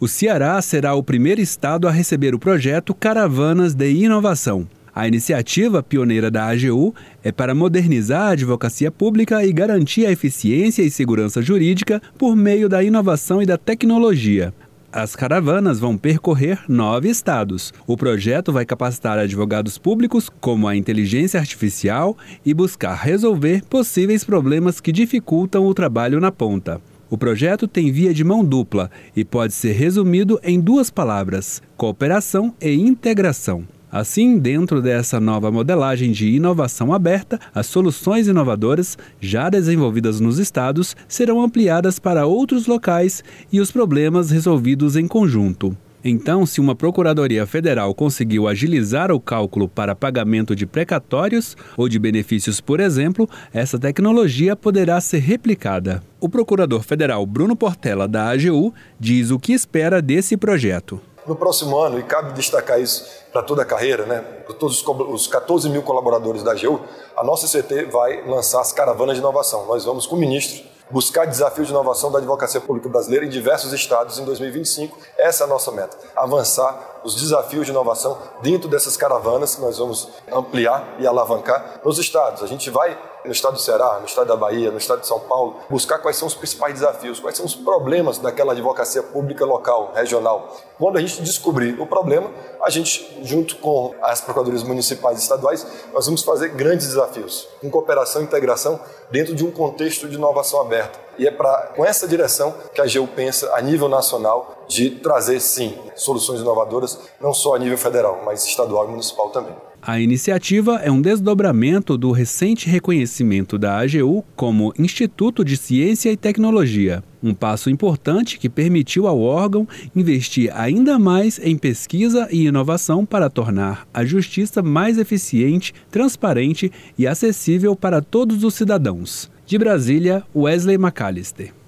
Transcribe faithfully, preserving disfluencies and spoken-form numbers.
O Ceará será o primeiro estado a receber o projeto Caravanas de Inovação. A iniciativa pioneira da A G U é para modernizar a advocacia pública e garantir a eficiência e segurança jurídica por meio da inovação e da tecnologia. As caravanas vão percorrer nove estados. O projeto vai capacitar advogados públicos como a inteligência artificial e buscar resolver possíveis problemas que dificultam o trabalho na ponta. O projeto tem via de mão dupla e pode ser resumido em duas palavras: cooperação e integração. Assim, dentro dessa nova modelagem de inovação aberta, as soluções inovadoras já desenvolvidas nos estados serão ampliadas para outros locais e os problemas resolvidos em conjunto. Então, se uma Procuradoria Federal conseguiu agilizar o cálculo para pagamento de precatórios ou de benefícios, por exemplo, essa tecnologia poderá ser replicada. O Procurador Federal Bruno Portela, da A G U, diz o que espera desse projeto. No próximo ano, e cabe destacar isso para toda a carreira, né, para todos os quatorze mil colaboradores da A G U, a nossa C T vai lançar as caravanas de inovação. Nós vamos, com o ministro, buscar desafios de inovação da advocacia pública brasileira em diversos estados em dois mil e vinte e cinco. Essa é a nossa meta, avançar os desafios de inovação dentro dessas caravanas que nós vamos ampliar e alavancar nos estados. A gente vai no estado do Ceará, no estado da Bahia, no estado de São Paulo, buscar quais são os principais desafios, quais são os problemas daquela advocacia pública local, regional. Quando a gente descobrir o problema, a gente, junto com as procuradorias municipais e estaduais, nós vamos fazer grandes desafios, em cooperação e integração, dentro de um contexto de inovação aberta. E é pra, com essa direção que a A G U pensa a nível nacional de trazer, sim, soluções inovadoras, não só a nível federal, mas estadual e municipal também. A iniciativa é um desdobramento do recente reconhecimento da A G U como Instituto de Ciência e Tecnologia, um passo importante que permitiu ao órgão investir ainda mais em pesquisa e inovação para tornar a justiça mais eficiente, transparente e acessível para todos os cidadãos. De Brasília, Wesley McAllister.